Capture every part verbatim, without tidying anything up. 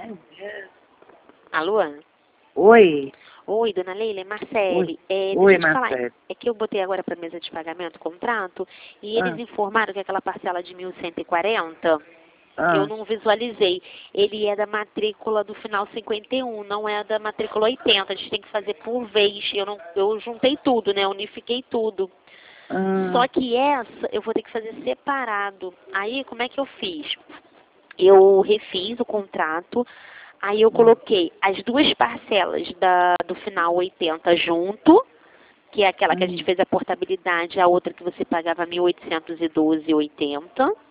Alô? Oi. Oi, dona Leila, é Marcele. É, Oi, deixa eu te falar, Marcele. é que eu botei agora para mesa de pagamento o contrato e eles Ah. informaram que aquela parcela de mil cento e quarenta, que eu Ah, não visualizei, ele é da matrícula do final cinquenta e um, não é da matrícula oitenta. A gente tem que fazer por vez. Eu, não, eu juntei tudo, né? Unifiquei tudo. Só ah, que essa eu vou ter que fazer separado. Aí, como é que eu fiz? Eu refiz o contrato, aí eu coloquei as duas parcelas da, do final oitenta junto, que é aquela que a gente hum, fez a portabilidade, a outra que você pagava mil oitocentos e doze reais e oitenta centavos.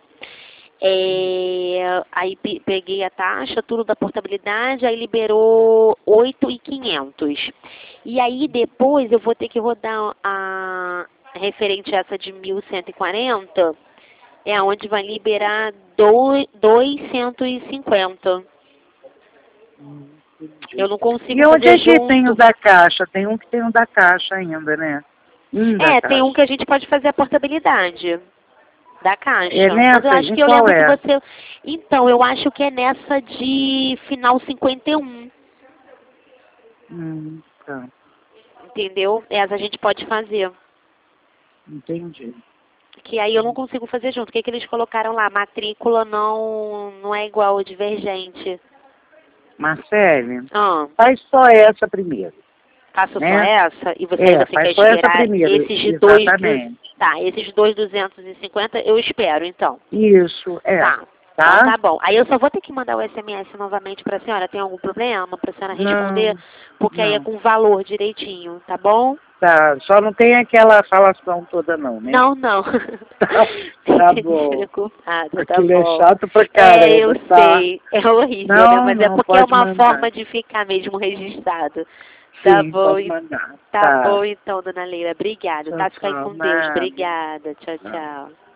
É, aí pe- peguei a taxa, tudo da portabilidade, aí liberou oito mil e quinhentos. E aí depois eu vou ter que rodar a referente a essa de mil cento e quarenta, é onde vai liberar do- duzentos e cinquenta. hum, Eu entendi. não E consigo onde fazer é que tem o junto. da caixa? Tem um que tem o da caixa ainda, né? Um da É, tem um caixa. que a gente pode fazer a portabilidade da É caixa. Mas eu nessa? acho Em que eu qual lembro que é? você... Então, eu acho que é nessa de final cinquenta e um. Hum, tá. Entendeu? Essa a gente pode fazer. Entendi. Que aí eu não consigo fazer junto. O que, que eles colocaram lá? Matrícula não, não é igual, divergente. Marcele, Ah, faz só essa primeiro, faço só né? essa e você, aí É, você quer faz só essa esperar primeiro. esses de dois... Du... Exatamente. Tá, esses dois duzentos e cinquenta eu espero, então. Isso, é. Tá. Então Tá? tá bom. Aí eu só vou ter que mandar o S M S novamente pra senhora. Tem algum problema pra senhora responder? Não, Porque aí é não. com valor direitinho, tá bom? Tá, só não tem aquela falação toda não, né? Não, não. Tá, tá bom. Despreocupada, tá Aquilo é bom. chato pra É, eu caramba, tá? sei. É horrível, né? Não, Mas é não, porque é pode uma mandar. forma de ficar mesmo registrado. Tá Sim, bom, pode e- mandar. tá Tá. bom então, dona Leila. Obrigada, Tchau, tá? Fica aí tchau. com Deus. Nada. Obrigada. Tchau, Tchau. tchau.